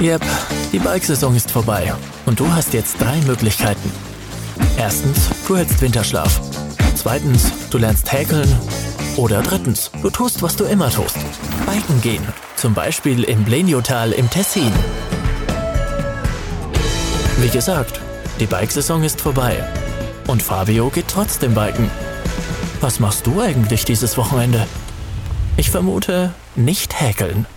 Yep, die Bikesaison ist vorbei und du hast jetzt 3 Möglichkeiten. Erstens, du hältst Winterschlaf. Zweitens, du lernst häkeln. Oder drittens, du tust, was du immer tust. Biken gehen, zum Beispiel im Bleniotal im Tessin. Wie gesagt, die Bikesaison ist vorbei und Fabio geht trotzdem biken. Was machst du eigentlich dieses Wochenende? Ich vermute, nicht häkeln.